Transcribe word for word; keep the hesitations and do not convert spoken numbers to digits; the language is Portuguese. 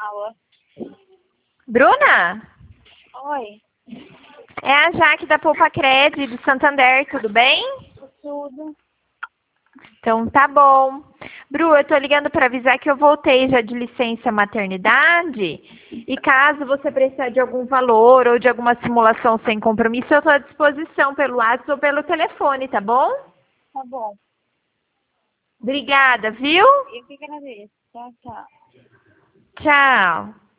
Alô? Bruna? Oi. É a Jaque da Poupa Cred, do Santander, tudo bem? Tudo. Então tá bom. Bru, eu tô ligando para avisar que eu voltei já de licença maternidade e caso você precisar de algum valor ou de alguma simulação sem compromisso, eu tô à disposição pelo WhatsApp ou pelo telefone, tá bom? Tá bom. Obrigada, viu? Eu que agradeço. Tchau, tchau. Tchau.